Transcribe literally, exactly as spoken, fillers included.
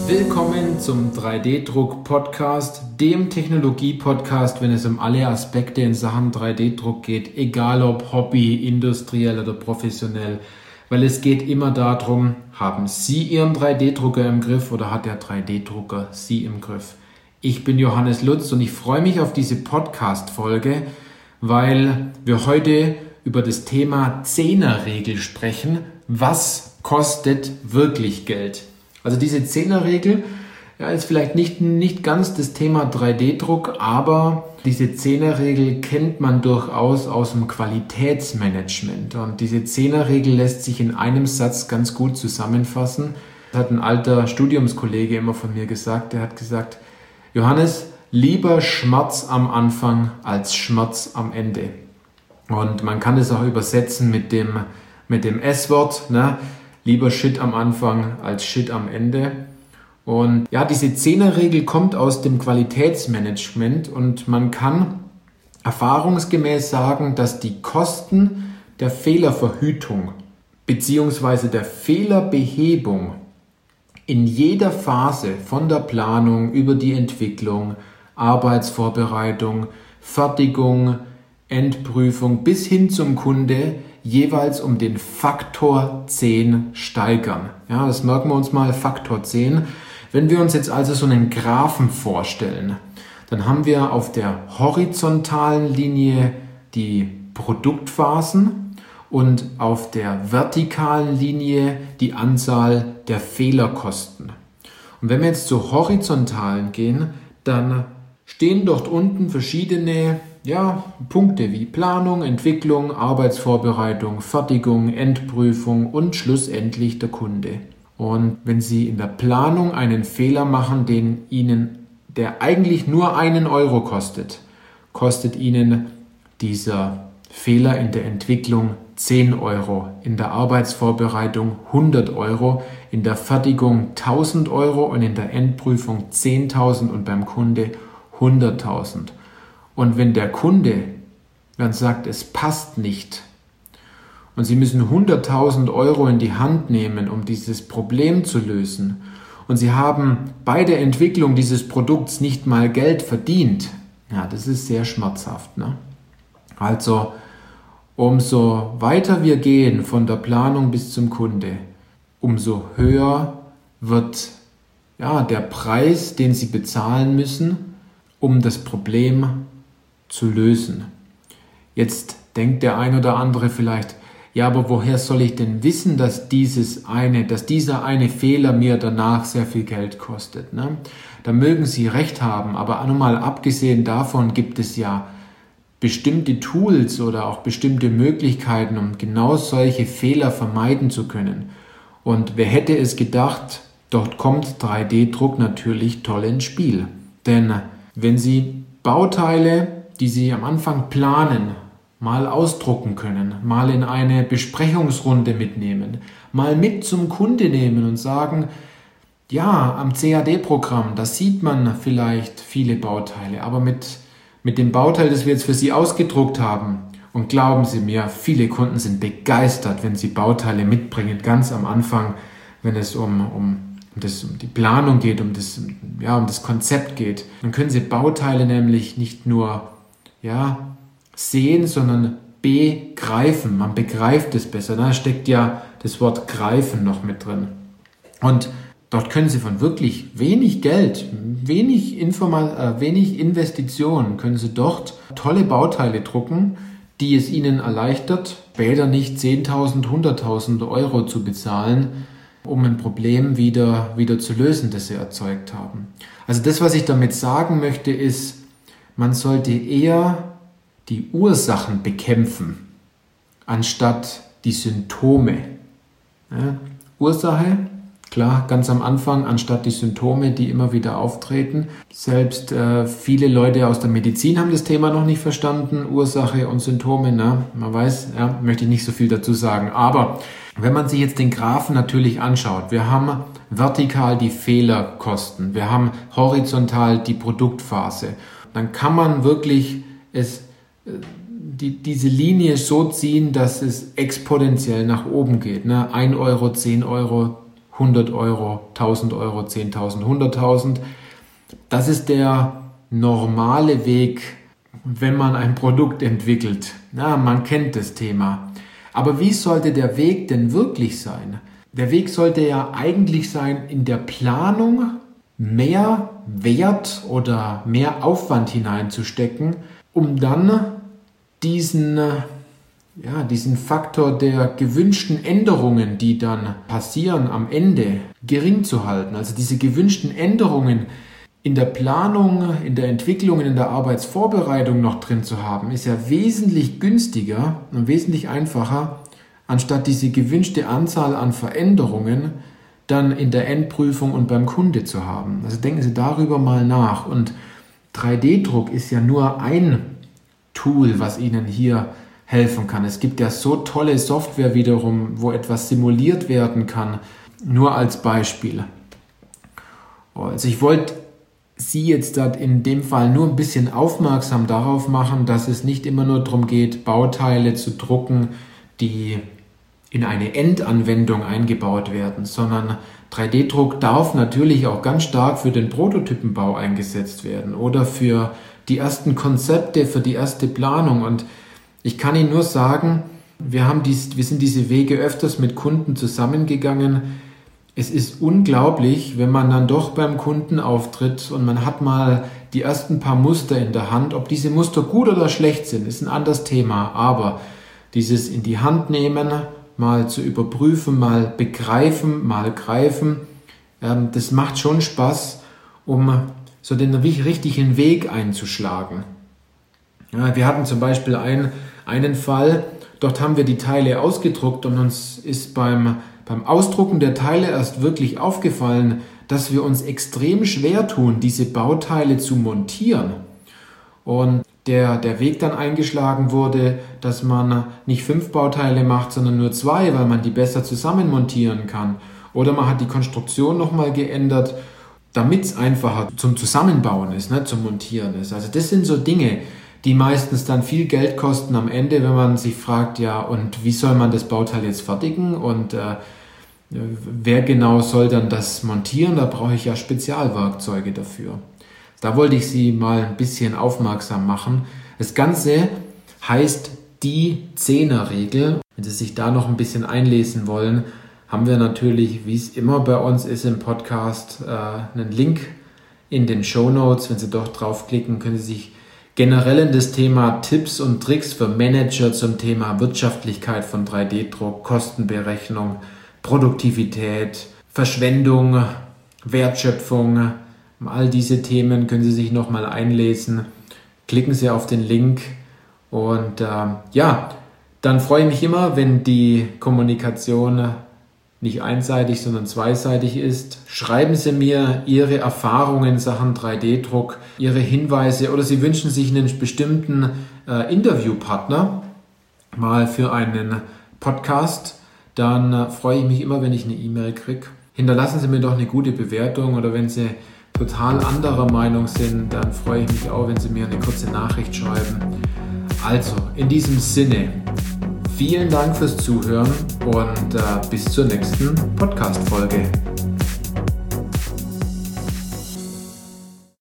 Willkommen zum drei D Druck Podcast, dem Technologie-Podcast, wenn es um alle Aspekte in Sachen drei D Druck geht, egal ob Hobby, industriell oder professionell, weil es geht immer darum, haben Sie Ihren drei D Drucker im Griff oder hat der drei D Drucker Sie im Griff? Ich bin Johannes Lutz und ich freue mich auf diese Podcast-Folge, weil wir heute über das Thema Zehner-Regel sprechen. Was kostet wirklich Geld? Also diese Zehner-Regel ja, ist vielleicht nicht, nicht ganz das Thema drei D Druck, aber diese Zehner-Regel kennt man durchaus aus dem Qualitätsmanagement. Und diese Zehner-Regel lässt sich in einem Satz ganz gut zusammenfassen. Das hat ein alter Studiumskollege immer von mir gesagt. Der hat gesagt, Johannes, lieber Schmerz am Anfang als Schmerz am Ende. Und man kann das auch übersetzen mit dem, mit dem S-Wort, ne? Lieber Shit am Anfang als Shit am Ende. Und ja, diese Zehner-Regel kommt aus dem Qualitätsmanagement und man kann erfahrungsgemäß sagen, dass die Kosten der Fehlerverhütung bzw. der Fehlerbehebung in jeder Phase von der Planung über die Entwicklung, Arbeitsvorbereitung, Fertigung, Endprüfung bis hin zum Kunde jeweils um den Faktor zehn steigern. Ja, das merken wir uns mal, Faktor zehn. Wenn wir uns jetzt also so einen Graphen vorstellen, dann haben wir auf der horizontalen Linie die Produktphasen und auf der vertikalen Linie die Anzahl der Fehlerkosten. Und wenn wir jetzt zur horizontalen gehen, dann stehen dort unten verschiedene ja, Punkte wie Planung, Entwicklung, Arbeitsvorbereitung, Fertigung, Endprüfung und schlussendlich der Kunde. Und wenn Sie in der Planung einen Fehler machen, den Ihnen, der eigentlich nur einen Euro kostet, kostet Ihnen dieser Fehler in der Entwicklung zehn Euro, in der Arbeitsvorbereitung hundert Euro, in der Fertigung tausend Euro und in der Endprüfung zehntausend und beim Kunde hunderttausend. Und wenn der Kunde dann sagt, es passt nicht und Sie müssen hunderttausend Euro in die Hand nehmen, um dieses Problem zu lösen und Sie haben bei der Entwicklung dieses Produkts nicht mal Geld verdient, ja, das ist sehr schmerzhaft, ne? Also, umso weiter wir gehen von der Planung bis zum Kunde, umso höher wird ja, der Preis, den Sie bezahlen müssen, um das Problem zu lösen. Jetzt denkt der ein oder andere vielleicht, ja, aber woher soll ich denn wissen, dass dieses eine, dass dieser eine Fehler mir danach sehr viel Geld kostet, ne? Da mögen Sie recht haben, aber einmal abgesehen davon gibt es ja bestimmte Tools oder auch bestimmte Möglichkeiten, um genau solche Fehler vermeiden zu können. Und wer hätte es gedacht, dort kommt drei D Druck natürlich toll ins Spiel. Denn wenn Sie Bauteile, die Sie am Anfang planen, mal ausdrucken können, mal in eine Besprechungsrunde mitnehmen, mal mit zum Kunde nehmen und sagen, ja, am C A D-Programm, da sieht man vielleicht viele Bauteile, aber mit, mit dem Bauteil, das wir jetzt für Sie ausgedruckt haben, und glauben Sie mir, viele Kunden sind begeistert, wenn Sie Bauteile mitbringen, ganz am Anfang, wenn es um, um um das, um die Planung geht, um das, ja, um das Konzept geht, dann können Sie Bauteile nämlich nicht nur ja, sehen, sondern begreifen. Man begreift es besser. Da steckt ja das Wort greifen noch mit drin. Und dort können Sie von wirklich wenig Geld, wenig, Informa- äh, wenig Investitionen, können Sie dort tolle Bauteile drucken, die es Ihnen erleichtert, später nicht zehntausend, hunderttausend Euro zu bezahlen, um ein Problem wieder, wieder zu lösen, das Sie erzeugt haben. Also das, was ich damit sagen möchte, ist, man sollte eher die Ursachen bekämpfen, anstatt die Symptome. Ja, Ursache, klar, ganz am Anfang, anstatt die Symptome, die immer wieder auftreten. Selbst äh, viele Leute aus der Medizin haben das Thema noch nicht verstanden, Ursache und Symptome, na, man weiß, ja, möchte ich nicht so viel dazu sagen. Aber wenn man sich jetzt den Graphen natürlich anschaut, wir haben vertikal die Fehlerkosten, wir haben horizontal die Produktphase, dann kann man wirklich es, die, diese Linie so ziehen, dass es exponentiell nach oben geht. Ne? ein Euro, zehn Euro, hundert Euro, tausend Euro, zehntausend, hunderttausend. Das ist der normale Weg, wenn man ein Produkt entwickelt. Ja, man kennt das Thema. Aber wie sollte der Weg denn wirklich sein? Der Weg sollte ja eigentlich sein, in der Planung mehr Wert oder mehr Aufwand hineinzustecken, um dann diesen, ja, diesen Faktor der gewünschten Änderungen, die dann passieren am Ende, gering zu halten. Also diese gewünschten Änderungen in der Planung, in der Entwicklung, in der Arbeitsvorbereitung noch drin zu haben, ist ja wesentlich günstiger und wesentlich einfacher, anstatt diese gewünschte Anzahl an Veränderungen dann in der Endprüfung und beim Kunde zu haben. Also denken Sie darüber mal nach. Und drei D Druck ist ja nur ein Tool, was Ihnen hier helfen kann. Es gibt ja so tolle Software wiederum, wo etwas simuliert werden kann. Nur als Beispiel. Also ich wollte Sie jetzt in dem Fall nur ein bisschen aufmerksam darauf machen, dass es nicht immer nur darum geht, Bauteile zu drucken, die in eine Endanwendung eingebaut werden, sondern drei D Druck darf natürlich auch ganz stark für den Prototypenbau eingesetzt werden oder für die ersten Konzepte, für die erste Planung. Und ich kann Ihnen nur sagen, wir haben dies, wir sind diese Wege öfters mit Kunden zusammengegangen. Es ist unglaublich, wenn man dann doch beim Kunden auftritt und man hat mal die ersten paar Muster in der Hand. Ob diese Muster gut oder schlecht sind, ist ein anderes Thema. Aber dieses in die Hand nehmen, mal zu überprüfen, mal begreifen, mal greifen, ähm, das macht schon Spaß, um so den richtigen Weg einzuschlagen. Ja, wir hatten zum Beispiel ein, einen Fall, dort haben wir die Teile ausgedruckt und uns ist beim Beim Ausdrucken der Teile erst wirklich aufgefallen, dass wir uns extrem schwer tun, diese Bauteile zu montieren. Und der, der Weg dann eingeschlagen wurde, dass man nicht fünf Bauteile macht, sondern nur zwei, weil man die besser zusammen montieren kann. Oder man hat die Konstruktion nochmal geändert, damit es einfacher zum Zusammenbauen ist, ne, zum Montieren ist. Also das sind so Dinge, die meistens dann viel Geld kosten am Ende, wenn man sich fragt, ja, und wie soll man das Bauteil jetzt fertigen und äh, wer genau soll dann das montieren? Da brauche ich ja Spezialwerkzeuge dafür. Da wollte ich Sie mal ein bisschen aufmerksam machen. Das Ganze heißt die Zehner-Regel. Wenn Sie sich da noch ein bisschen einlesen wollen, haben wir natürlich, wie es immer bei uns ist im Podcast, äh, einen Link in den Shownotes. Wenn Sie dort draufklicken, können Sie sich generell in das Thema Tipps und Tricks für Manager zum Thema Wirtschaftlichkeit von drei D Druck, Kostenberechnung, Produktivität, Verschwendung, Wertschöpfung, all diese Themen können Sie sich nochmal einlesen. Klicken Sie auf den Link und äh, ja, dann freue ich mich immer, wenn die Kommunikation nicht einseitig, sondern zweiseitig ist. Schreiben Sie mir Ihre Erfahrungen in Sachen drei D Druck, Ihre Hinweise oder Sie wünschen sich einen bestimmten äh, Interviewpartner mal für einen Podcast. Dann äh, freue ich mich immer, wenn ich eine E-Mail kriege. Hinterlassen Sie mir doch eine gute Bewertung oder wenn Sie total anderer Meinung sind, dann freue ich mich auch, wenn Sie mir eine kurze Nachricht schreiben. Also, in diesem Sinne, vielen Dank fürs Zuhören und äh, bis zur nächsten Podcast-Folge.